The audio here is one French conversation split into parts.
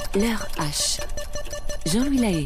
L'heure H. Jean-Louis Lahaye.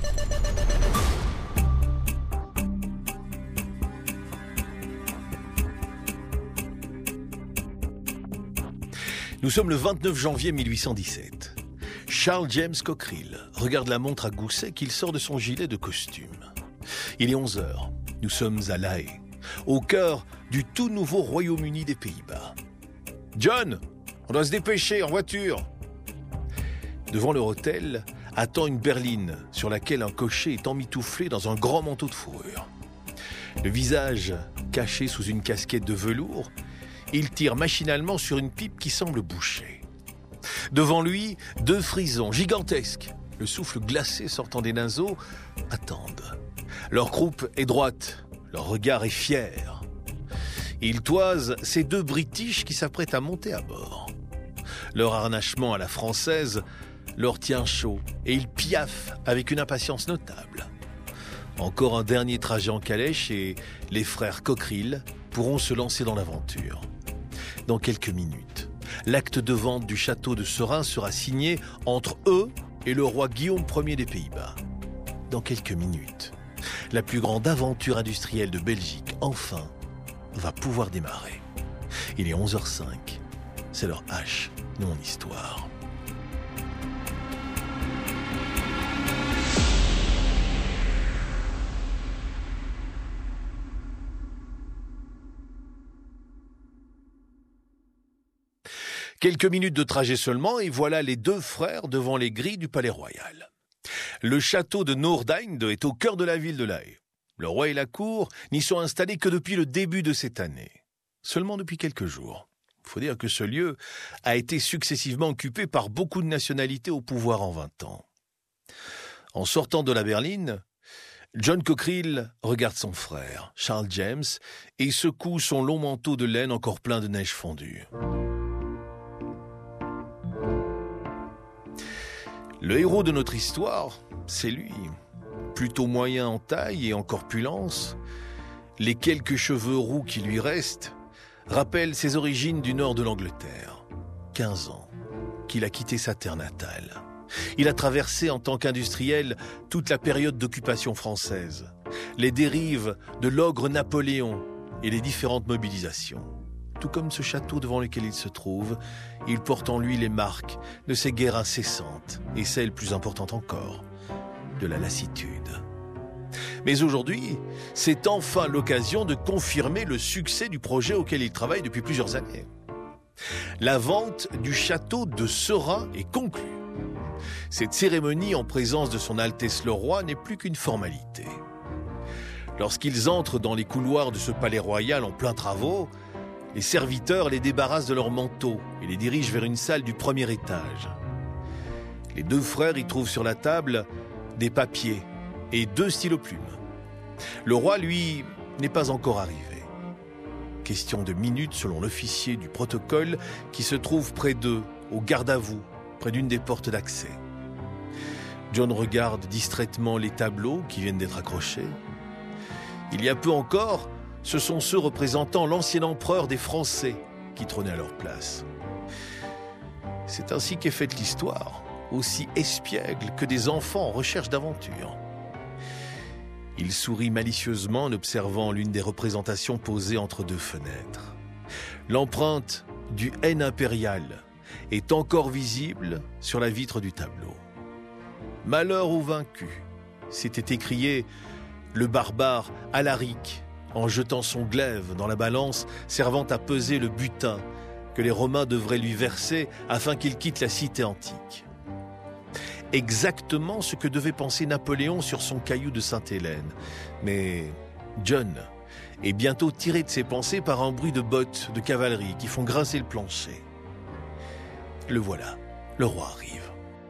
Nous sommes le 29 janvier 1817. Charles James Cockerill regarde la montre à gousset qu'il sort de son gilet de costume. Il est 11h. Nous sommes à La Haye, au cœur du tout nouveau Royaume-Uni des Pays-Bas. « John, on doit se dépêcher, en voiture !» Devant leur hôtel, attend une berline sur laquelle un cocher est emmitouflé dans un grand manteau de fourrure. Le visage caché sous une casquette de velours, il tire machinalement sur une pipe qui semble bouchée. Devant lui, deux frisons gigantesques, le souffle glacé sortant des naseaux, attendent. Leur croupe est droite, leur regard est fier. Ils toisent ces deux British qui s'apprêtent à monter à bord. Leur harnachement à la française leur tient chaud et ils piaffent avec une impatience notable. Encore un dernier trajet en calèche et les frères Cockerill pourront se lancer dans l'aventure. Dans quelques minutes, l'acte de vente du château de Seraing sera signé entre eux et le roi Guillaume Ier des Pays-Bas. Dans quelques minutes, la plus grande aventure industrielle de Belgique, enfin, va pouvoir démarrer. Il est 11h05. C'est l'heure H de mon histoire. Quelques minutes de trajet seulement et voilà les deux frères devant les grilles du palais royal. Le château de Noordeinde est au cœur de la ville de La Haye. Le roi et la cour n'y sont installés que depuis le début de cette année. Seulement depuis quelques jours. Il faut dire que ce lieu a été successivement occupé par beaucoup de nationalités au pouvoir en 20 ans. En sortant de la berline, John Cockerill regarde son frère, Charles James, et secoue son long manteau de laine encore plein de neige fondue. Le héros de notre histoire, c'est lui. Plutôt moyen en taille et en corpulence, les quelques cheveux roux qui lui restent rappellent ses origines du nord de l'Angleterre. 15 ans qu'il a quitté sa terre natale. Il a traversé en tant qu'industriel toute la période d'occupation française, les dérives de l'ogre Napoléon et les différentes mobilisations. Tout comme ce château devant lequel il se trouve, il porte en lui les marques de ces guerres incessantes et celle plus importante encore, de la lassitude. Mais aujourd'hui, c'est enfin l'occasion de confirmer le succès du projet auquel il travaille depuis plusieurs années. La vente du château de Seraing est conclue. Cette cérémonie en présence de son Altesse le Roi n'est plus qu'une formalité. Lorsqu'ils entrent dans les couloirs de ce palais royal en plein travaux, les serviteurs les débarrassent de leurs manteaux et les dirigent vers une salle du premier étage. Les deux frères y trouvent sur la table des papiers et 2 stylos-plumes. Le roi, lui, n'est pas encore arrivé. Question de minutes selon l'officier du protocole qui se trouve près d'eux, au garde-à-vous, près d'une des portes d'accès. John regarde distraitement les tableaux qui viennent d'être accrochés. Il y a peu encore, ce sont ceux représentant l'ancien empereur des Français qui trônait à leur place. C'est ainsi qu'est faite l'histoire, aussi espiègle que des enfants en recherche d'aventure. Il sourit malicieusement en observant l'une des représentations posées entre deux fenêtres. L'empreinte du N impérial est encore visible sur la vitre du tableau. « Malheur aux vaincus », s'était écrié le barbare Alaric, en jetant son glaive dans la balance servant à peser le butin que les Romains devraient lui verser afin qu'il quitte la cité antique. Exactement ce que devait penser Napoléon sur son caillou de Sainte-Hélène. Mais John est bientôt tiré de ses pensées par un bruit de bottes de cavalerie qui font grincer le plancher. Le voilà, le roi arrive.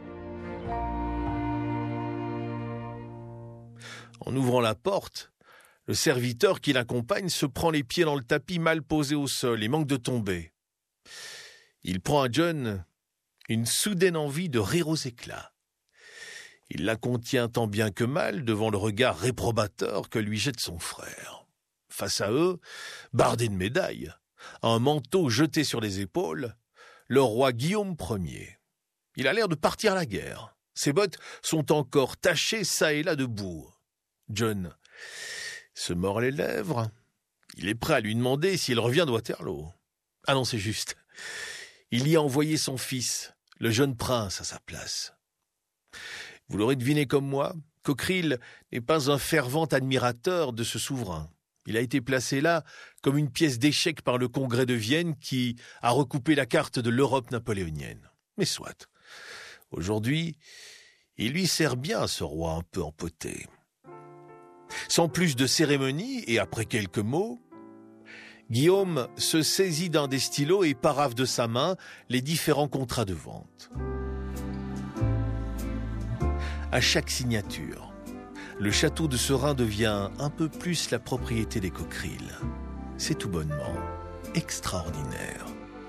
En ouvrant la porte, le serviteur qui l'accompagne se prend les pieds dans le tapis mal posé au sol et manque de tomber. Il prend à John une soudaine envie de rire aux éclats. Il la contient tant bien que mal devant le regard réprobateur que lui jette son frère. Face à eux, bardé de médailles, un manteau jeté sur les épaules, le roi Guillaume Ier. Il a l'air de partir à la guerre. Ses bottes sont encore tachées çà et là de boue. John se mord les lèvres. Il est prêt à lui demander s'il revient de Waterloo. Ah non, c'est juste. Il y a envoyé son fils, le jeune prince, à sa place. Vous l'aurez deviné comme moi, Cockerill n'est pas un fervent admirateur de ce souverain. Il a été placé là comme une pièce d'échec par le Congrès de Vienne qui a recoupé la carte de l'Europe napoléonienne. Mais soit. Aujourd'hui, il lui sert bien, ce roi un peu empoté. Sans plus de cérémonie et après quelques mots, Guillaume se saisit d'un des stylos et paraphe de sa main les différents contrats de vente. À chaque signature, le château de Seraing devient un peu plus la propriété des Cockerill. C'est tout bonnement extraordinaire.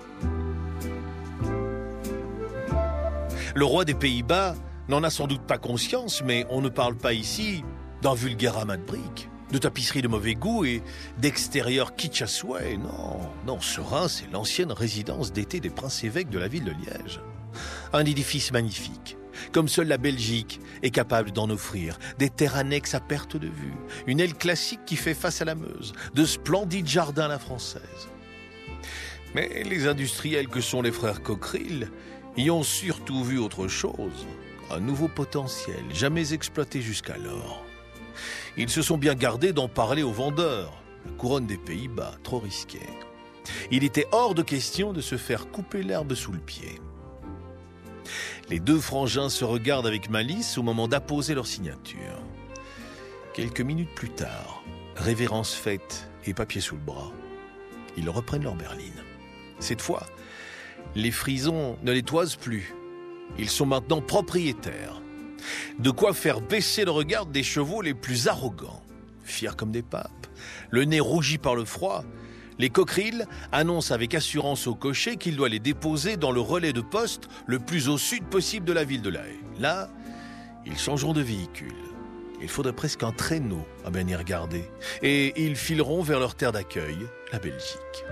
Le roi des Pays-Bas n'en a sans doute pas conscience, mais on ne parle pas ici d'un vulgaire amas de briques, de tapisseries de mauvais goût et d'extérieur kitsch à souhait. Non, Seraing, c'est l'ancienne résidence d'été des princes-évêques de la ville de Liège. Un édifice magnifique, comme seule la Belgique est capable d'en offrir. Des terres annexes à perte de vue, une aile classique qui fait face à la Meuse, de splendides jardins à la française. Mais les industriels que sont les frères Cockerill y ont surtout vu autre chose, un nouveau potentiel jamais exploité jusqu'alors. Ils se sont bien gardés d'en parler aux vendeurs. La couronne des Pays-Bas, trop risquée. Il était hors de question de se faire couper l'herbe sous le pied. Les deux frangins se regardent avec malice au moment d'apposer leur signature. Quelques minutes plus tard, révérence faite et papier sous le bras, ils reprennent leur berline. Cette fois, les frisons ne les toisent plus. Ils sont maintenant propriétaires. De quoi faire baisser le regard des chevaux les plus arrogants. Fiers comme des papes, le nez rougi par le froid, les Cockerill annoncent avec assurance au cocher qu'il doit les déposer dans le relais de poste le plus au sud possible de la ville de La Haye. Là, ils changeront de véhicule. Il faudrait presque un traîneau à bien y regarder. Et ils fileront vers leur terre d'accueil, la Belgique.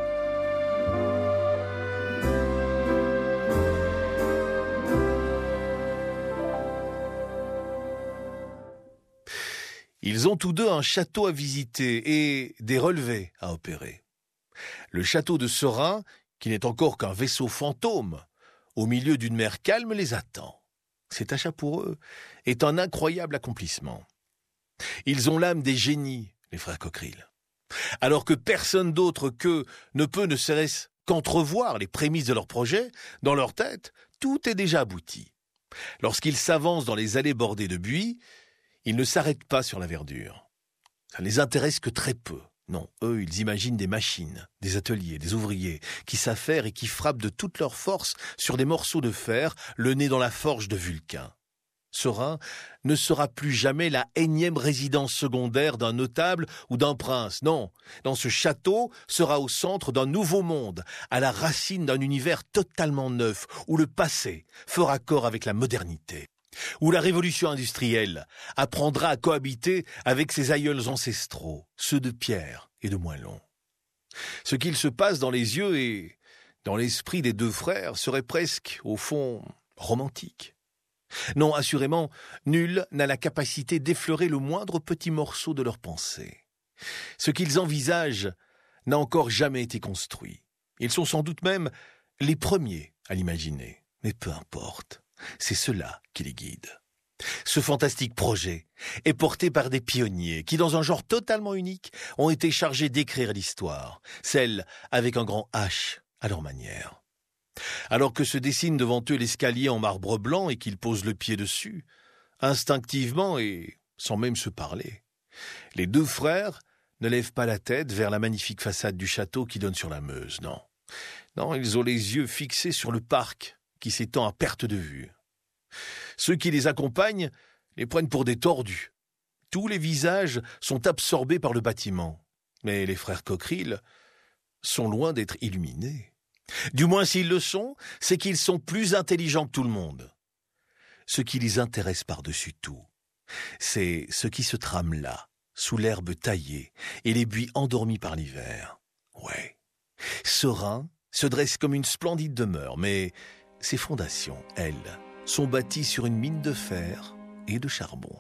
Ils ont tous deux un château à visiter et des relevés à opérer. Le château de Seraing, qui n'est encore qu'un vaisseau fantôme, au milieu d'une mer calme, les attend. Cet achat pour eux est un incroyable accomplissement. Ils ont l'âme des génies, les frères Cockerill. Alors que personne d'autre qu'eux ne peut ne serait-ce qu'entrevoir les prémices de leur projet, dans leur tête, tout est déjà abouti. Lorsqu'ils s'avancent dans les allées bordées de buis, ils ne s'arrêtent pas sur la verdure. Ça ne les intéresse que très peu. Non, eux, ils imaginent des machines, des ateliers, des ouvriers qui s'affairent et qui frappent de toute leur force sur des morceaux de fer, le nez dans la forge de Vulcain. Seraing ne sera plus jamais la énième résidence secondaire d'un notable ou d'un prince. Non, dans ce château sera au centre d'un nouveau monde, à la racine d'un univers totalement neuf, où le passé fera corps avec la modernité. Où la révolution industrielle apprendra à cohabiter avec ses aïeuls ancestraux, ceux de Pierre et de Moellon. Ce qu'il se passe dans les yeux et dans l'esprit des deux frères serait presque, au fond, romantique. Non, assurément, nul n'a la capacité d'effleurer le moindre petit morceau de leur pensée. Ce qu'ils envisagent n'a encore jamais été construit. Ils sont sans doute même les premiers à l'imaginer, mais peu importe. C'est cela qui les guide. Ce fantastique projet est porté par des pionniers qui, dans un genre totalement unique, ont été chargés d'écrire l'histoire, celle avec un grand H à leur manière. Alors que se dessine devant eux l'escalier en marbre blanc et qu'ils posent le pied dessus, instinctivement et sans même se parler, les deux frères ne lèvent pas la tête vers la magnifique façade du château qui donne sur la Meuse, non. Non, ils ont les yeux fixés sur le parc qui s'étend à perte de vue. Ceux qui les accompagnent les prennent pour des tordus. Tous les visages sont absorbés par le bâtiment. Mais les frères Cockerill sont loin d'être illuminés. Du moins, s'ils le sont, c'est qu'ils sont plus intelligents que tout le monde. Ce qui les intéresse par-dessus tout, c'est ce qui se trame là, sous l'herbe taillée et les buis endormis par l'hiver. Ouais, Seraing se dresse comme une splendide demeure, mais Ses fondations, elles, sont bâties sur une mine de fer et de charbon.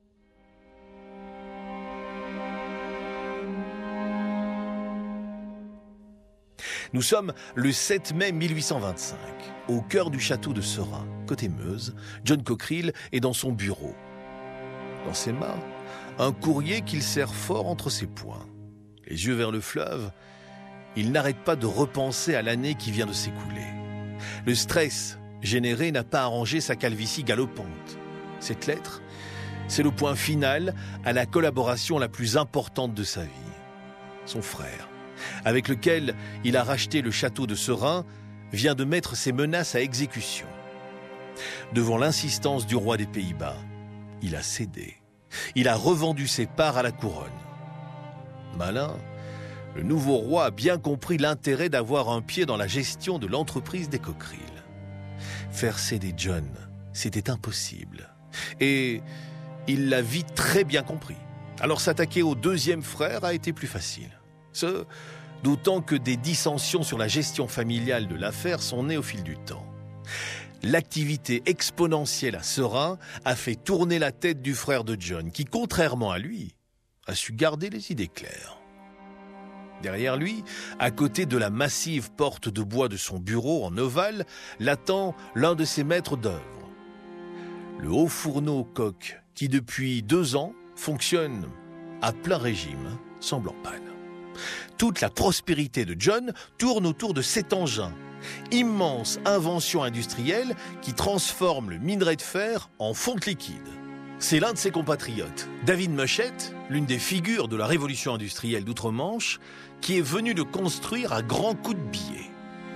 Nous sommes le 7 mai 1825, au cœur du château de Seraing, côté Meuse. John Cockerill est dans son bureau. Dans ses mains, un courrier qu'il serre fort entre ses poings. Les yeux vers le fleuve, il n'arrête pas de repenser à l'année qui vient de s'écouler. Le stress généré n'a pas arrangé sa calvitie galopante. Cette lettre, c'est le point final à la collaboration la plus importante de sa vie. Son frère, avec lequel il a racheté le château de Seraing, vient de mettre ses menaces à exécution. Devant l'insistance du roi des Pays-Bas, il a cédé. Il a revendu ses parts à la couronne. Malin, le nouveau roi a bien compris l'intérêt d'avoir un pied dans la gestion de l'entreprise des Cockerill. Faire céder John, c'était impossible. Et il l'a vite très bien compris. Alors s'attaquer au deuxième frère a été plus facile. Ce, d'autant que des dissensions sur la gestion familiale de l'affaire sont nées au fil du temps. L'activité exponentielle à Seraing a fait tourner la tête du frère de John, qui, contrairement à lui, a su garder les idées claires. Derrière lui, à côté de la massive porte de bois de son bureau en ovale, l'attend l'un de ses maîtres d'œuvre. Le haut fourneau Koch, qui depuis 2 ans fonctionne à plein régime, semble en panne. Toute la prospérité de John tourne autour de cet engin, immense invention industrielle qui transforme le minerai de fer en fonte liquide. C'est l'un de ses compatriotes, David Mushet, l'une des figures de la révolution industrielle d'outre-Manche, qui est venu le construire à grands coups de billets.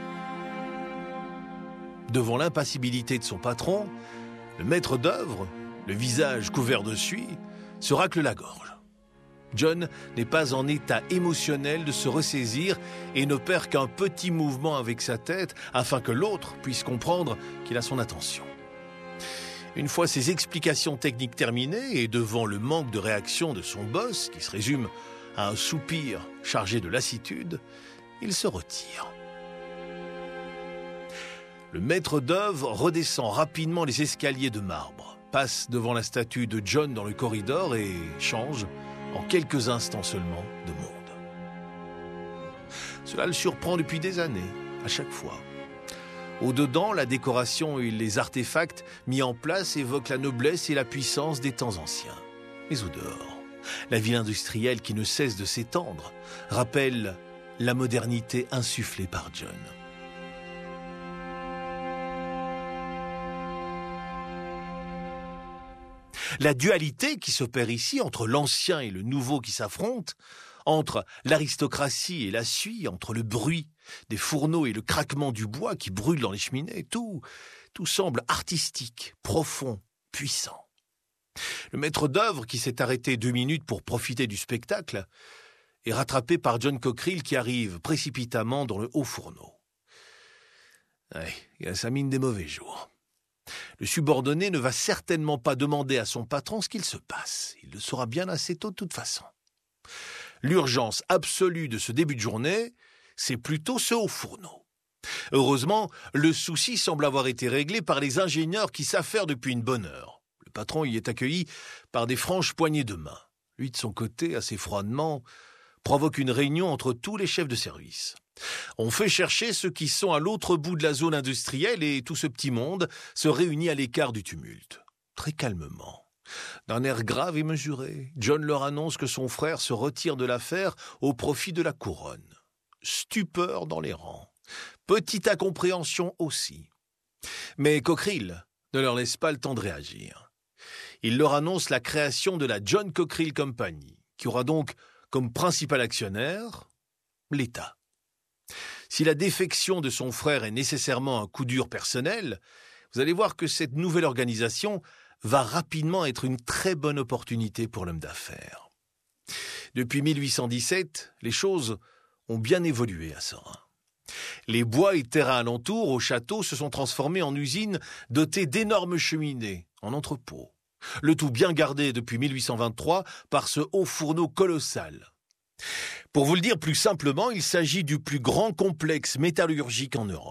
Devant l'impassibilité de son patron, le maître d'œuvre, le visage couvert de suie, se racle la gorge. John n'est pas en état émotionnel de se ressaisir et n'opère qu'un petit mouvement avec sa tête afin que l'autre puisse comprendre qu'il a son attention. Une fois ses explications techniques terminées et devant le manque de réaction de son boss, qui se résume à un soupir chargé de lassitude, il se retire. Le maître d'œuvre redescend rapidement les escaliers de marbre, passe devant la statue de John dans le corridor et change, en quelques instants seulement, de monde. Cela le surprend depuis des années, à chaque fois. Au-dedans, la décoration et les artefacts mis en place évoquent la noblesse et la puissance des temps anciens. Mais au dehors, la ville industrielle qui ne cesse de s'étendre rappelle la modernité insufflée par John. La dualité qui s'opère ici entre l'ancien et le nouveau qui s'affrontent, entre l'aristocratie et la suie, entre le bruit des fourneaux et le craquement du bois qui brûle dans les cheminées, tout semble artistique, profond, puissant. Le maître d'œuvre qui s'est arrêté 2 minutes pour profiter du spectacle est rattrapé par John Cockerill qui arrive précipitamment dans le haut fourneau. Il a sa mine des mauvais jours. Le subordonné ne va certainement pas demander à son patron ce qu'il se passe. Il le saura bien assez tôt de toute façon. L'urgence absolue de ce début de journée, c'est plutôt ce haut fourneau. Heureusement, le souci semble avoir été réglé par les ingénieurs qui s'affairent depuis une bonne heure. Le patron y est accueilli par des franches poignées de main. Lui, de son côté, assez froidement, provoque une réunion entre tous les chefs de service. On fait chercher ceux qui sont à l'autre bout de la zone industrielle et tout ce petit monde se réunit à l'écart du tumulte. Très calmement, d'un air grave et mesuré, John leur annonce que son frère se retire de l'affaire au profit de la couronne. Stupeur dans les rangs. Petite incompréhension aussi. Mais Cockerill ne leur laisse pas le temps de réagir. Il leur annonce la création de la John Cockerill Company, qui aura donc comme principal actionnaire l'État. Si la défection de son frère est nécessairement un coup dur personnel, vous allez voir que cette nouvelle organisation va rapidement être une très bonne opportunité pour l'homme d'affaires. Depuis 1817, les choses ont bien évolué à Seraing. Les bois et terrains alentours au château se sont transformés en usines dotées d'énormes cheminées, en entrepôts. Le tout bien gardé depuis 1823 par ce haut fourneau colossal. Pour vous le dire plus simplement, il s'agit du plus grand complexe métallurgique en Europe.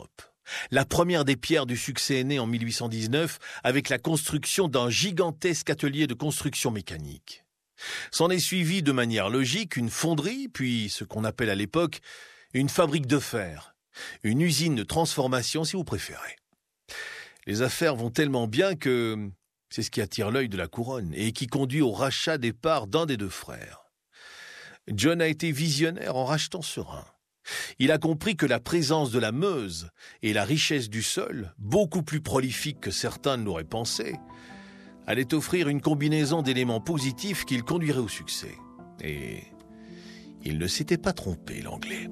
La première des pierres du succès est née en 1819 avec la construction d'un gigantesque atelier de construction mécanique. S'en est suivi de manière logique une fonderie, puis ce qu'on appelle à l'époque une fabrique de fer, une usine de transformation si vous préférez. Les affaires vont tellement bien que c'est ce qui attire l'œil de la couronne et qui conduit au rachat des parts d'un des deux frères. John a été visionnaire en rachetant ce Rhin. Il a compris que la présence de la Meuse et la richesse du sol, beaucoup plus prolifique que certains ne l'auraient pensé, allait offrir une combinaison d'éléments positifs qui le conduirait au succès. Et il ne s'était pas trompé, l'Anglais.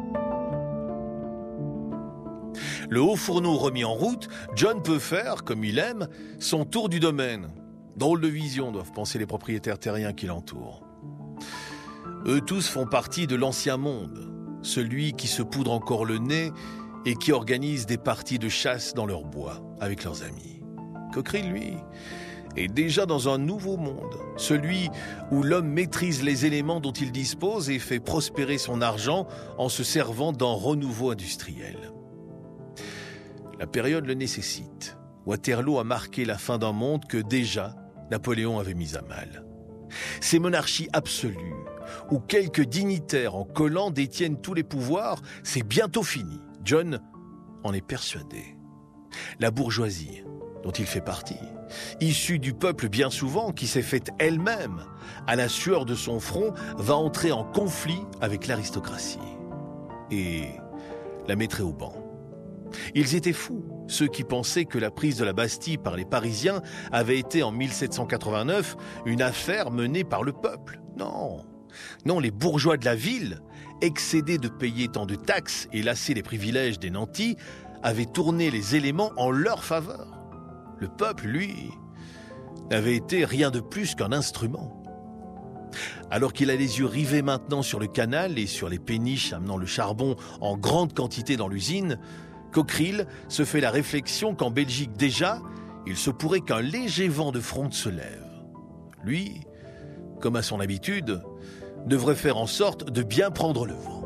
Le haut fourneau remis en route, John peut faire, comme il aime, son tour du domaine. Drôle de vision, doivent penser les propriétaires terriens qui l'entourent. Eux tous font partie de l'ancien monde, celui qui se poudre encore le nez et qui organise des parties de chasse dans leur bois avec leurs amis. Cockerill, lui, est déjà dans un nouveau monde, celui où l'homme maîtrise les éléments dont il dispose et fait prospérer son argent en se servant d'un renouveau industriel. La période le nécessite. Waterloo a marqué la fin d'un monde que déjà Napoléon avait mis à mal. Ces monarchies absolues, où quelques dignitaires en collant détiennent tous les pouvoirs, c'est bientôt fini. John en est persuadé. La bourgeoisie, dont il fait partie, issue du peuple bien souvent, qui s'est faite elle-même à la sueur de son front, va entrer en conflit avec l'aristocratie et la mettrait au banc. Ils étaient fous, ceux qui pensaient que la prise de la Bastille par les Parisiens avait été en 1789 une affaire menée par le peuple. Non, les bourgeois de la ville, excédés de payer tant de taxes et lassés des privilèges des nantis, avaient tourné les éléments en leur faveur. Le peuple, lui, n'avait été rien de plus qu'un instrument. Alors qu'il a les yeux rivés maintenant sur le canal et sur les péniches amenant le charbon en grande quantité dans l'usine, Cockerill se fait la réflexion qu'en Belgique déjà, il se pourrait qu'un léger vent de fronde se lève. Lui, comme à son habitude, devrait faire en sorte de bien prendre le vent.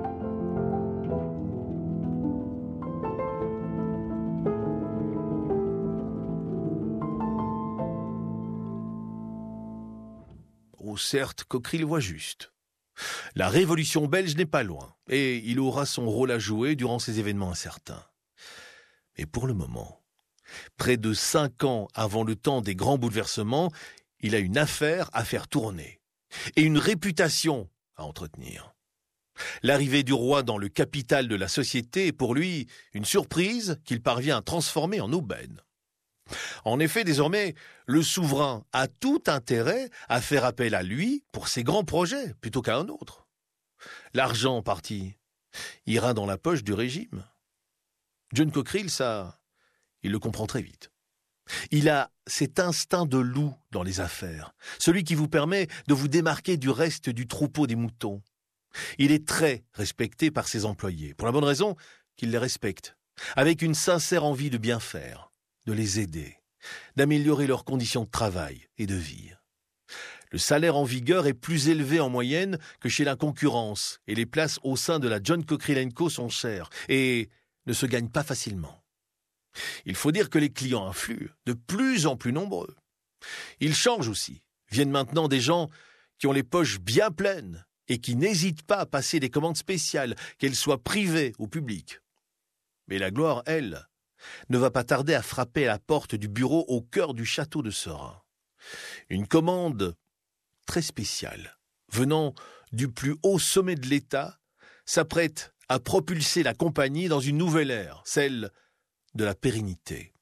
Oh, certes, Cockerill voit juste. La révolution belge n'est pas loin, et il aura son rôle à jouer durant ces événements incertains. Mais pour le moment, près de 5 ans avant le temps des grands bouleversements, il a une affaire à faire tourner, et une réputation à entretenir. L'arrivée du roi dans le capital de la société est pour lui une surprise qu'il parvient à transformer en aubaine. En effet, désormais, le souverain a tout intérêt à faire appel à lui pour ses grands projets plutôt qu'à un autre. L'argent en partie ira dans la poche du régime. John Cockerill, ça, il le comprend très vite. Il a cet instinct de loup dans les affaires, celui qui vous permet de vous démarquer du reste du troupeau des moutons. Il est très respecté par ses employés, pour la bonne raison qu'il les respecte, avec une sincère envie de bien faire, de les aider, d'améliorer leurs conditions de travail et de vie. Le salaire en vigueur est plus élevé en moyenne que chez la concurrence, et les places au sein de la John Cockerill & Co sont chères et ne se gagnent pas facilement. Il faut dire que les clients affluent, de plus en plus nombreux. Ils changent aussi, viennent maintenant des gens qui ont les poches bien pleines et qui n'hésitent pas à passer des commandes spéciales, qu'elles soient privées ou publiques. Mais la gloire, elle, ne va pas tarder à frapper à la porte du bureau au cœur du château de Serein. Une commande très spéciale, venant du plus haut sommet de l'État, s'apprête à propulser la compagnie dans une nouvelle ère, celle de la pérennité.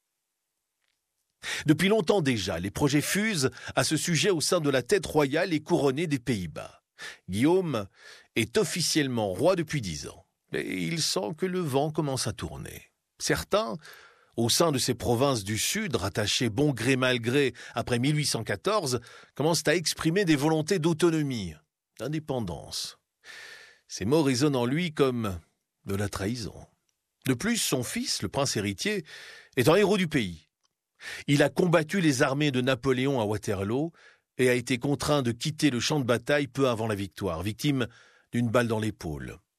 Depuis longtemps déjà, les projets fusent à ce sujet au sein de la tête royale et couronnée des Pays-Bas. Guillaume est officiellement roi depuis 10 ans, et il sent que le vent commence à tourner. Certains, au sein de ces provinces du Sud, rattachées bon gré mal gré après 1814, commencent à exprimer des volontés d'autonomie, d'indépendance. Ces mots résonnent en lui comme de la trahison. De plus, son fils, le prince héritier, est un héros du pays. Il a combattu les armées de Napoléon à Waterloo et a été contraint de quitter le champ de bataille peu avant la victoire, victime d'une balle dans l'épaule.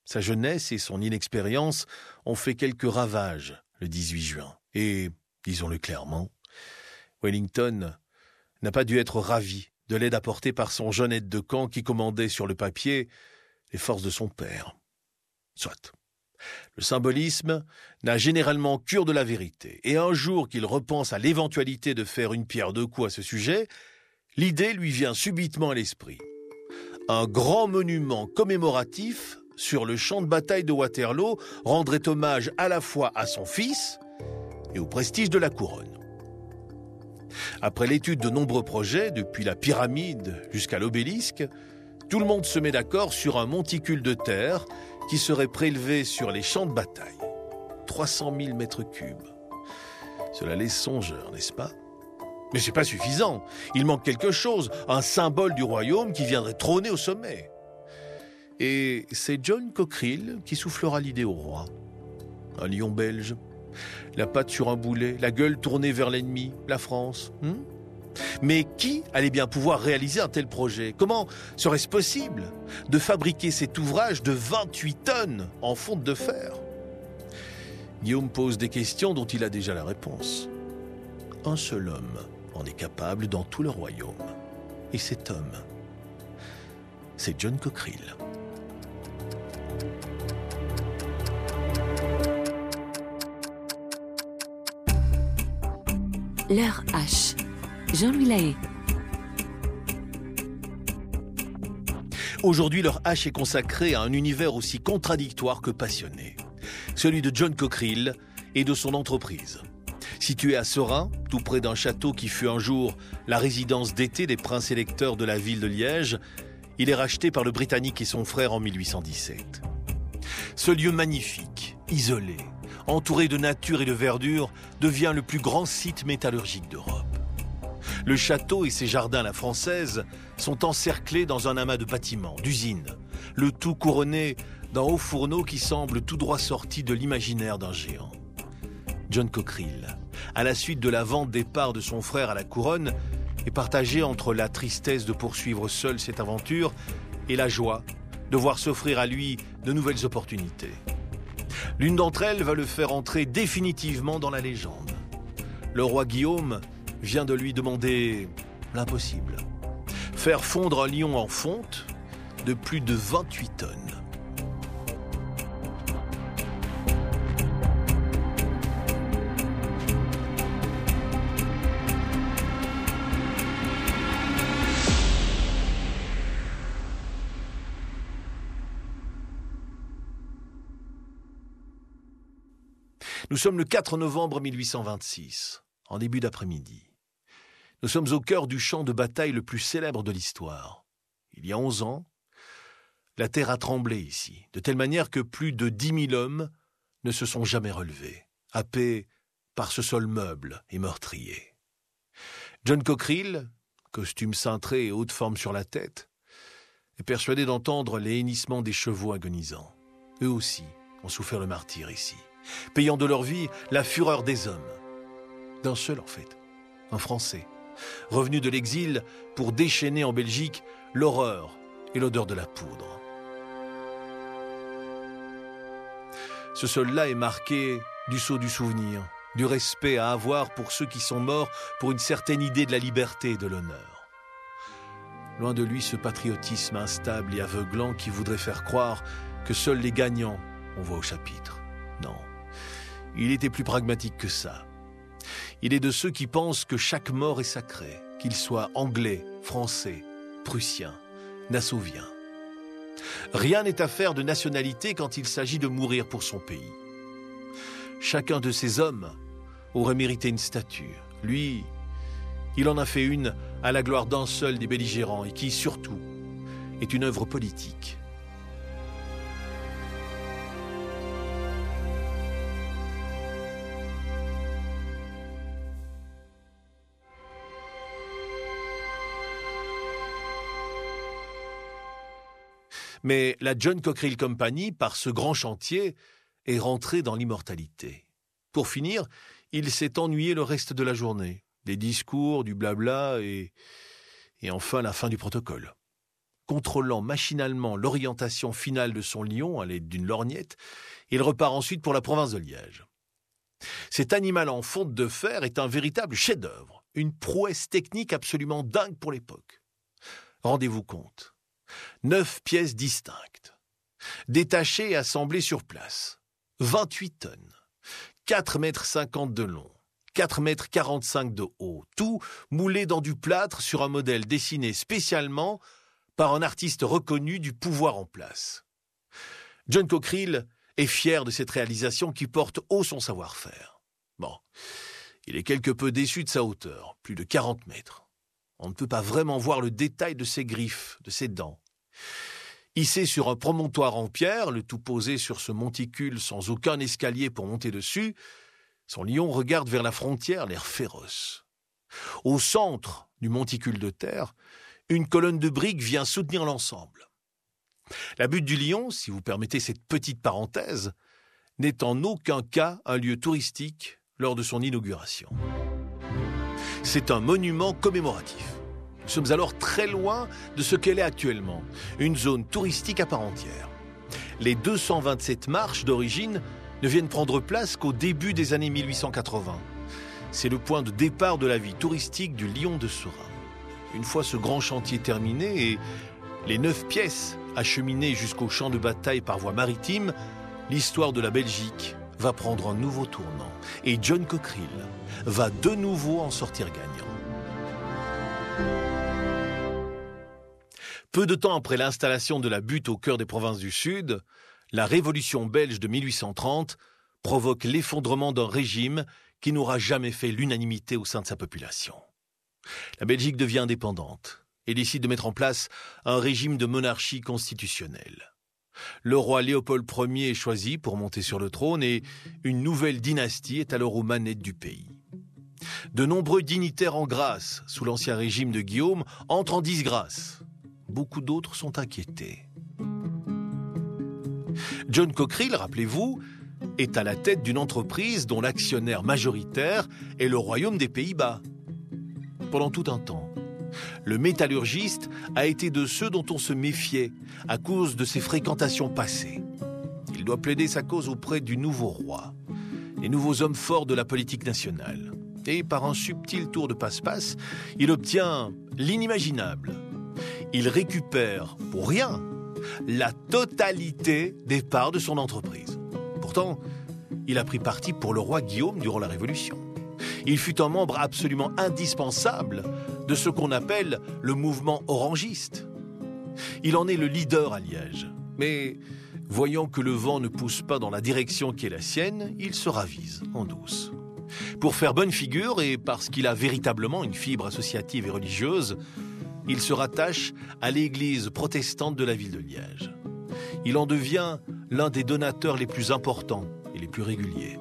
Sa jeunesse et son inexpérience ont fait quelques ravages le 18 juin. Et, disons-le clairement, Wellington n'a pas dû être ravi de l'aide apportée par son jeune aide de camp qui commandait sur le papier les forces de son père. Soit. Le symbolisme n'a généralement cure de la vérité, et un jour qu'il repense à l'éventualité de faire une pierre deux coups à ce sujet, l'idée lui vient subitement à l'esprit. Un grand monument commémoratif sur le champ de bataille de Waterloo rendrait hommage à la fois à son fils et au prestige de la couronne. Après l'étude de nombreux projets, depuis la pyramide jusqu'à l'obélisque, tout le monde se met d'accord sur un monticule de terre qui serait prélevé sur les champs de bataille. 300 000 mètres cubes. Cela laisse songeur, n'est-ce pas ? Mais c'est pas suffisant. Il manque quelque chose, un symbole du royaume qui viendrait trôner au sommet. Et c'est John Cockerill qui soufflera l'idée au roi. Un lion belge, la patte sur un boulet, la gueule tournée vers l'ennemi, la France. Mais qui allait bien pouvoir réaliser un tel projet ? Comment serait-ce possible de fabriquer cet ouvrage de 28 tonnes en fonte de fer ? Guillaume pose des questions dont il a déjà la réponse. Un seul homme en est capable dans tout le royaume. Et cet homme, c'est John Cockerill. L'heure H. Jean-Louis Lahaye. Aujourd'hui, l'heure H est consacrée à un univers aussi contradictoire que passionné. Celui de John Cockerill et de son entreprise. Situé à Seraing, tout près d'un château qui fut un jour la résidence d'été des princes électeurs de la ville de Liège, il est racheté par le Britannique et son frère en 1817. Ce lieu magnifique, isolé, entouré de nature et de verdure, devient le plus grand site métallurgique d'Europe. Le château et ses jardins à la française sont encerclés dans un amas de bâtiments, d'usines, le tout couronné d'un haut fourneau qui semble tout droit sorti de l'imaginaire d'un géant. John Cockerill, à la suite de la vente des parts de son frère à la couronne, est partagé entre la tristesse de poursuivre seul cette aventure et la joie de voir s'offrir à lui de nouvelles opportunités. L'une d'entre elles va le faire entrer définitivement dans la légende. Le roi Guillaume vient de lui demander l'impossible. Faire fondre un lion en fonte de plus de 28 tonnes. Nous sommes le 4 novembre 1826, en début d'après-midi. Nous sommes au cœur du champ de bataille le plus célèbre de l'histoire. Il y a 11 ans, la terre a tremblé ici, de telle manière que plus de 10 000 hommes ne se sont jamais relevés, happés par ce sol meuble et meurtrier. John Cockerill, costume cintré et haute forme sur la tête, est persuadé d'entendre les hennissements des chevaux agonisants. Eux aussi ont souffert le martyre ici, payant de leur vie la fureur des hommes. D'un seul en fait, un Français, revenu de l'exil pour déchaîner en Belgique l'horreur et l'odeur de la poudre. Ce sol-là est marqué du sceau du souvenir, du respect à avoir pour ceux qui sont morts pour une certaine idée de la liberté et de l'honneur. Loin de lui ce patriotisme instable et aveuglant qui voudrait faire croire que seuls les gagnants on voit au chapitre. Non, il était plus pragmatique que ça. Il est de ceux qui pensent que chaque mort est sacrée, qu'il soit anglais, français, prussien, nassovien. Rien n'est affaire de nationalité quand il s'agit de mourir pour son pays. Chacun de ces hommes aurait mérité une statue. Lui, il en a fait une à la gloire d'un seul des belligérants et qui, surtout, est une œuvre politique. Mais la John Cockerill Company, par ce grand chantier, est rentrée dans l'immortalité. Pour finir, il s'est ennuyé le reste de la journée. Des discours, du blabla et enfin la fin du protocole. contrôlant machinalement l'orientation finale de son lion à l'aide d'une lorgnette, il repart ensuite pour la province de Liège. Cet animal en fonte de fer est un véritable chef-d'œuvre, une prouesse technique absolument dingue pour l'époque. Rendez-vous compte, 9 pièces distinctes, détachées et assemblées sur place, 28 tonnes, 4,50 m de long, 4,45 m de haut, tout moulé dans du plâtre sur un modèle dessiné spécialement par un artiste reconnu du pouvoir en place. John Cockerill est fier de cette réalisation qui porte haut son savoir-faire. Bon, il est quelque peu déçu de sa hauteur, plus de 40 mètres. On ne peut pas vraiment voir le détail de ses griffes, de ses dents. Hissé sur un promontoire en pierre, le tout posé sur ce monticule sans aucun escalier pour monter dessus, son lion regarde vers la frontière, l'air féroce. Au centre du monticule de terre, une colonne de briques vient soutenir l'ensemble. La butte du lion, si vous permettez cette petite parenthèse, n'est en aucun cas un lieu touristique lors de son inauguration. C'est un monument commémoratif. Nous sommes alors très loin de ce qu'elle est actuellement, une zone touristique à part entière. Les 227 marches d'origine ne viennent prendre place qu'au début des années 1880. C'est le point de départ de la vie touristique du Lion de Seurin. Une fois ce grand chantier terminé et les 9 pièces acheminées jusqu'au champ de bataille par voie maritime, l'histoire de la Belgique va prendre un nouveau tournant et John Cockerill va de nouveau en sortir gagnant. Peu de temps après l'installation de la butte au cœur des provinces du Sud, la Révolution belge de 1830 provoque l'effondrement d'un régime qui n'aura jamais fait l'unanimité au sein de sa population. La Belgique devient indépendante et décide de mettre en place un régime de monarchie constitutionnelle. Le roi Léopold Ier est choisi pour monter sur le trône et une nouvelle dynastie est alors aux manettes du pays. De nombreux dignitaires en grâce sous l'ancien régime de Guillaume entrent en disgrâce. Beaucoup d'autres sont inquiétés. John Cockerill, rappelez-vous, est à la tête d'une entreprise dont l'actionnaire majoritaire est le Royaume des Pays-Bas. Pendant tout un temps, le métallurgiste a été de ceux dont on se méfiait à cause de ses fréquentations passées. Il doit plaider sa cause auprès du nouveau roi, les nouveaux hommes forts de la politique nationale. Et par un subtil tour de passe-passe, il obtient l'inimaginable. Il récupère, pour rien, la totalité des parts de son entreprise. Pourtant, il a pris parti pour le roi Guillaume durant la Révolution. Il fut un membre absolument indispensable de ce qu'on appelle le mouvement orangiste. Il en est le leader à Liège. Mais voyant que le vent ne pousse pas dans la direction qui est la sienne, il se ravise en douce. Pour faire bonne figure et parce qu'il a véritablement une fibre associative et religieuse, il se rattache à l'église protestante de la ville de Liège. Il en devient l'un des donateurs les plus importants et les plus réguliers.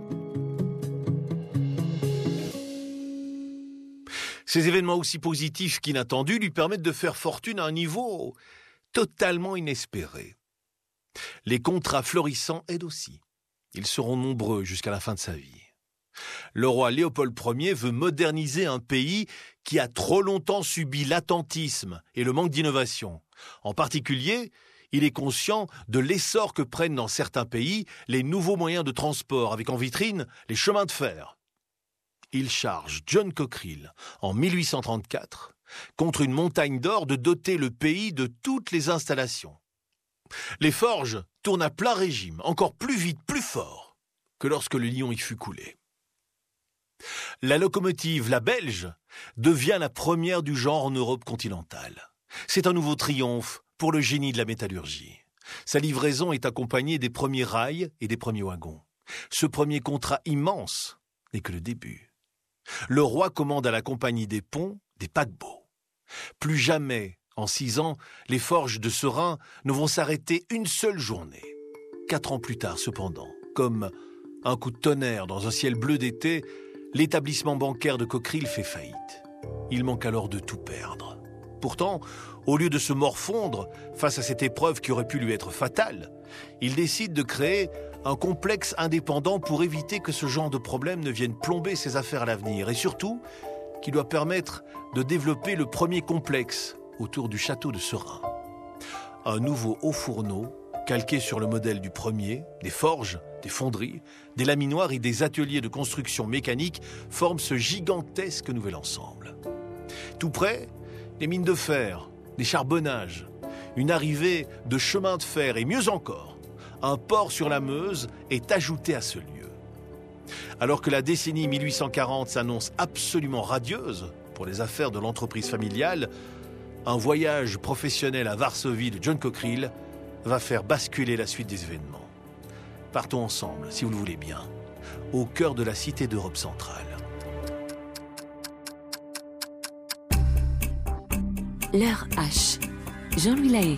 Ces événements aussi positifs qu'inattendus lui permettent de faire fortune à un niveau totalement inespéré. Les contrats florissants aident aussi. Ils seront nombreux jusqu'à la fin de sa vie. Le roi Léopold Ier veut moderniser un pays qui a trop longtemps subi l'attentisme et le manque d'innovation. En particulier, il est conscient de l'essor que prennent dans certains pays les nouveaux moyens de transport, avec en vitrine les chemins de fer. Il charge John Cockerill, en 1834, contre une montagne d'or de doter le pays de toutes les installations. Les forges tournent à plein régime, encore plus vite, plus fort que lorsque le lion y fut coulé. La locomotive, la belge, devient la première du genre en Europe continentale. C'est un nouveau triomphe pour le génie de la métallurgie. Sa livraison est accompagnée des premiers rails et des premiers wagons. Ce premier contrat immense n'est que le début. Le roi commande à la compagnie des ponts des paquebots. Plus jamais, en 6 ans, les forges de Seurin ne vont s'arrêter une seule journée. 4 ans plus tard, cependant, comme un coup de tonnerre dans un ciel bleu d'été, l'établissement bancaire de Cockerill fait faillite. Il manque alors de tout perdre. Pourtant, au lieu de se morfondre face à cette épreuve qui aurait pu lui être fatale, il décide de créer un complexe indépendant pour éviter que ce genre de problème ne vienne plomber ses affaires à l'avenir et surtout qui doit permettre de développer le premier complexe autour du château de Seurin. un nouveau haut fourneau, calqué sur le modèle du premier, des forges, des fonderies, des laminoirs et des ateliers de construction mécanique forment ce gigantesque nouvel ensemble. Tout près, des mines de fer, des charbonnages, une arrivée de chemins de fer et mieux encore, un port sur la Meuse est ajouté à ce lieu. Alors que la décennie 1840 s'annonce absolument radieuse pour les affaires de l'entreprise familiale, un voyage professionnel à Varsovie de John Cockerill va faire basculer la suite des événements. Partons ensemble, si vous le voulez bien, au cœur de la cité d'Europe centrale. L'heure H. Jean-Louis Lahaye.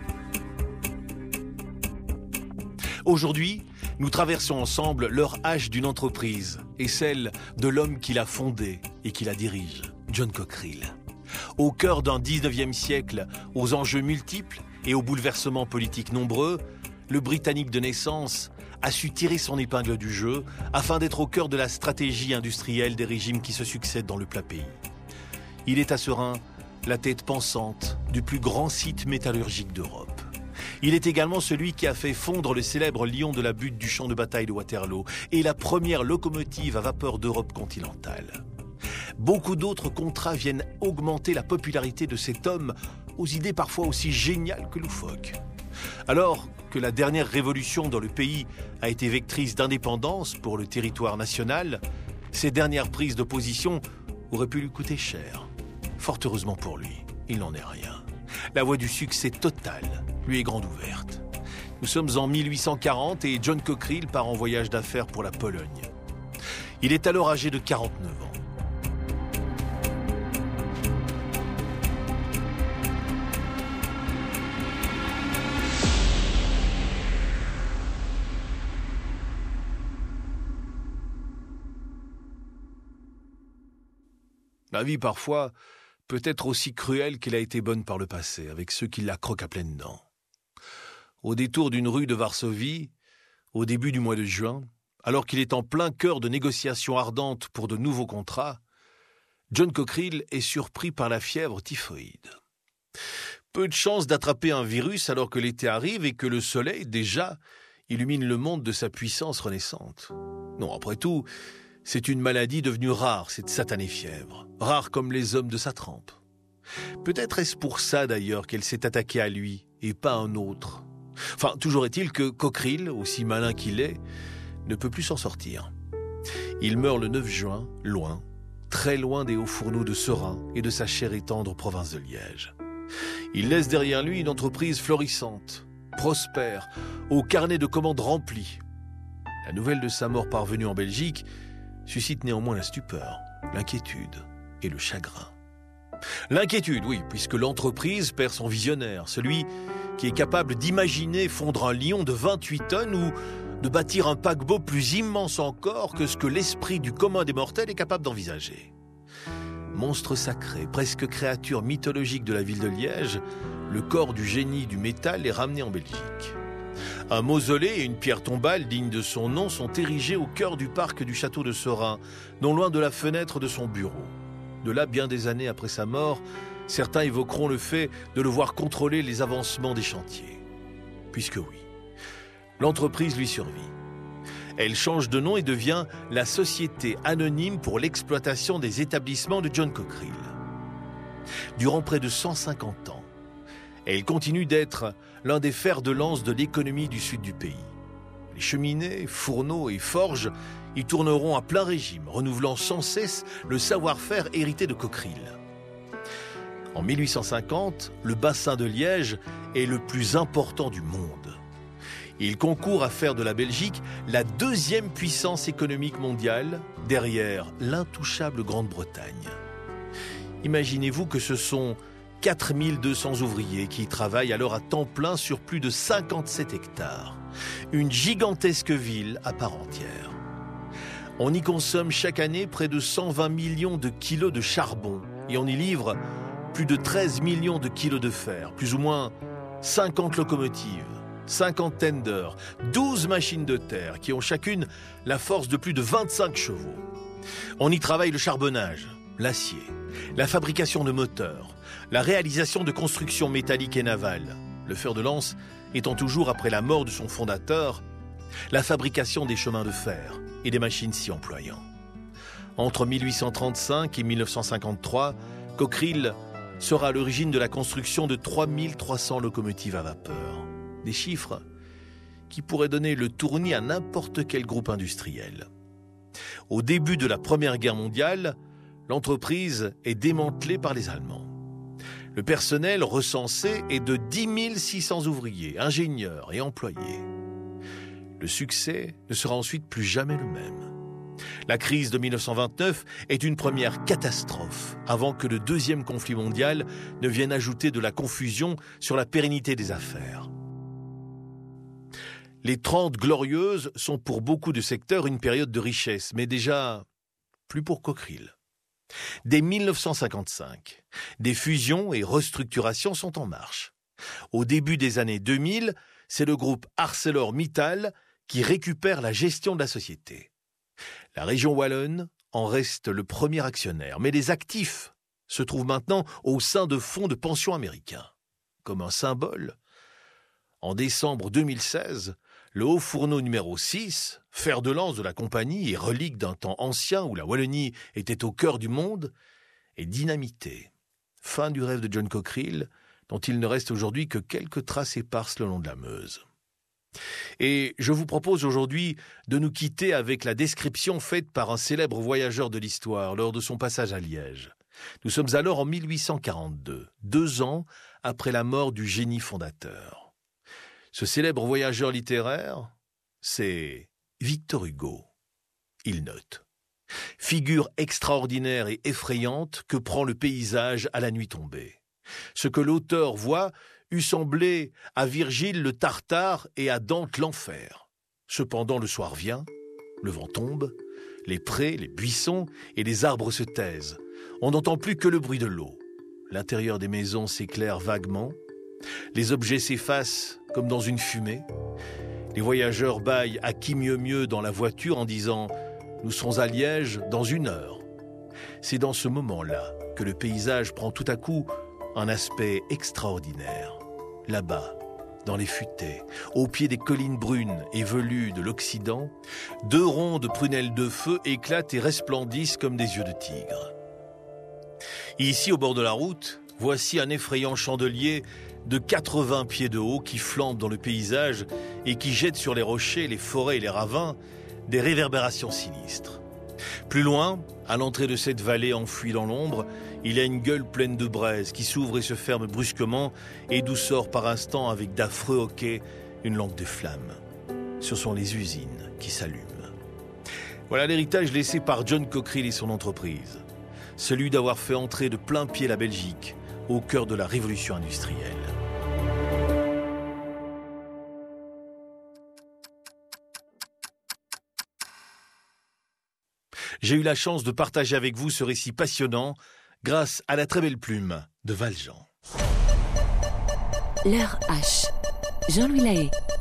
Aujourd'hui, nous traversons ensemble l'heure H d'une entreprise et celle de l'homme qui l'a fondée et qui la dirige, John Cockerill. Au cœur d'un 19e siècle, aux enjeux multiples et aux bouleversements politiques nombreux, le Britannique de naissance a su tirer son épingle du jeu afin d'être au cœur de la stratégie industrielle des régimes qui se succèdent dans le plat pays. Il est à Seraing la tête pensante du plus grand site métallurgique d'Europe. Il est également celui qui a fait fondre le célèbre lion de la butte du champ de bataille de Waterloo et la première locomotive à vapeur d'Europe continentale. Beaucoup d'autres contrats viennent augmenter la popularité de cet homme aux idées parfois aussi géniales que loufoques. Alors que la dernière révolution dans le pays a été vectrice d'indépendance pour le territoire national, ses dernières prises de position auraient pu lui coûter cher. Fort heureusement pour lui, il n'en est rien. La voie du succès total lui est grande ouverte. Nous sommes en 1840 et John Cockerill part en voyage d'affaires pour la Pologne. Il est alors âgé de 49 ans. La vie, parfois, peut être aussi cruelle qu'elle a été bonne par le passé, avec ceux qui la croquent à pleines dents. Au détour d'une rue de Varsovie, au début du mois de juin, alors qu'il est en plein cœur de négociations ardentes pour de nouveaux contrats, John Cockerill est surpris par la fièvre typhoïde. Peu de chance d'attraper un virus alors que l'été arrive et que le soleil, déjà, illumine le monde de sa puissance renaissante. Non, après tout, c'est une maladie devenue rare, cette satanée fièvre, rare comme les hommes de sa trempe. Peut-être est-ce pour ça d'ailleurs qu'elle s'est attaquée à lui et pas à un autre. Enfin, toujours est-il que Cockerill, aussi malin qu'il est, ne peut plus s'en sortir. Il meurt le 9 juin, loin, très loin des hauts fourneaux de Seraing et de sa chère et tendre province de Liège. Il laisse derrière lui une entreprise florissante, prospère, au carnet de commandes rempli. La nouvelle de sa mort parvenue en Belgique suscite néanmoins la stupeur, l'inquiétude et le chagrin. L'inquiétude, oui, puisque l'entreprise perd son visionnaire, celui qui est capable d'imaginer fondre un lion de 28 tonnes ou de bâtir un paquebot plus immense encore que ce que l'esprit du commun des mortels est capable d'envisager. Monstre sacré, presque créature mythologique de la ville de Liège, le corps du génie du métal est ramené en Belgique. Un mausolée et une pierre tombale dignes de son nom sont érigés au cœur du parc du château de Seraing, non loin de la fenêtre de son bureau. De là, bien des années après sa mort, certains évoqueront le fait de le voir contrôler les avancements des chantiers. Puisque oui, l'entreprise lui survit. Elle change de nom et devient la Société anonyme pour l'exploitation des établissements de John Cockerill. Durant près de 150 ans, elle continue d'être l'un des fers de lance de l'économie du sud du pays. Les cheminées, fourneaux et forges y tourneront à plein régime, renouvelant sans cesse le savoir-faire hérité de Cockerill. En 1850, le bassin de Liège est le plus important du monde. Il concourt à faire de la Belgique la deuxième puissance économique mondiale, derrière l'intouchable Grande-Bretagne. Imaginez-vous que ce sont 4200 ouvriers qui y travaillent alors à temps plein sur plus de 57 hectares. Une gigantesque ville à part entière. On y consomme chaque année près de 120 millions de kilos de charbon et on y livre plus de 13 millions de kilos de fer, plus ou moins 50 locomotives, 50 tenders, 12 machines de terre qui ont chacune la force de plus de 25 chevaux. On y travaille le charbonnage, l'acier, la fabrication de moteurs, la réalisation de constructions métalliques et navales, le fer de lance étant toujours, après la mort de son fondateur, la fabrication des chemins de fer et des machines s'y employant. Entre 1835 et 1953, Cockerill sera à l'origine de la construction de 3300 locomotives à vapeur. Des chiffres qui pourraient donner le tournis à n'importe quel groupe industriel. Au début de la Première Guerre mondiale, l'entreprise est démantelée par les Allemands. Le personnel recensé est de 10 600 ouvriers, ingénieurs et employés. Le succès ne sera ensuite plus jamais le même. La crise de 1929 est une première catastrophe avant que le deuxième conflit mondial ne vienne ajouter de la confusion sur la pérennité des affaires. Les 30 glorieuses sont pour beaucoup de secteurs une période de richesse, mais déjà plus pour Cockerill. Dès 1955, des fusions et restructurations sont en marche. Au début des années 2000, c'est le groupe ArcelorMittal qui récupère la gestion de la société. La région wallonne en reste le premier actionnaire, mais les actifs se trouvent maintenant au sein de fonds de pension américains. Comme un symbole, en décembre 2016, le haut fourneau numéro 6, fer de lance de la compagnie et relique d'un temps ancien où la Wallonie était au cœur du monde, est dynamité. Fin du rêve de John Cockerill, dont il ne reste aujourd'hui que quelques traces éparses le long de la Meuse. Et je vous propose aujourd'hui de nous quitter avec la description faite par un célèbre voyageur de l'histoire lors de son passage à Liège. Nous sommes alors en 1842, 2 ans après la mort du génie fondateur. Ce célèbre voyageur littéraire, c'est Victor Hugo. Il note « Figure extraordinaire et effrayante que prend le paysage à la nuit tombée. Ce que l'auteur voit eût semblé à Virgile le Tartare et à Dante l'enfer. Cependant le soir vient, le vent tombe, les prés, les buissons et les arbres se taisent. On n'entend plus que le bruit de l'eau. L'intérieur des maisons s'éclaire vaguement. Les objets s'effacent comme dans une fumée. Les voyageurs bâillent à qui mieux dans la voiture en disant « Nous serons à Liège dans 1 heure ». C'est dans ce moment-là que le paysage prend tout à coup un aspect extraordinaire. Là-bas, dans les futaies, au pied des collines brunes et velues de l'Occident, 2 rondes prunelles de feu éclatent et resplendissent comme des yeux de tigre. Ici, au bord de la route, voici un effrayant chandelier de 80 pieds de haut qui flambe dans le paysage et qui jette sur les rochers, les forêts et les ravins des réverbérations sinistres. Plus loin, à l'entrée de cette vallée enfouie dans l'ombre, il y a une gueule pleine de braise qui s'ouvre et se ferme brusquement et d'où sort par instant avec d'affreux hoquets une langue de flamme. Ce sont les usines qui s'allument. Voilà l'héritage laissé par John Cockerill et son entreprise. Celui d'avoir fait entrer de plein pied la Belgique au cœur de la révolution industrielle. J'ai eu la chance de partager avec vous ce récit passionnant grâce à la très belle plume de Valjean. L'heure H. Jean-Louis Lahaye.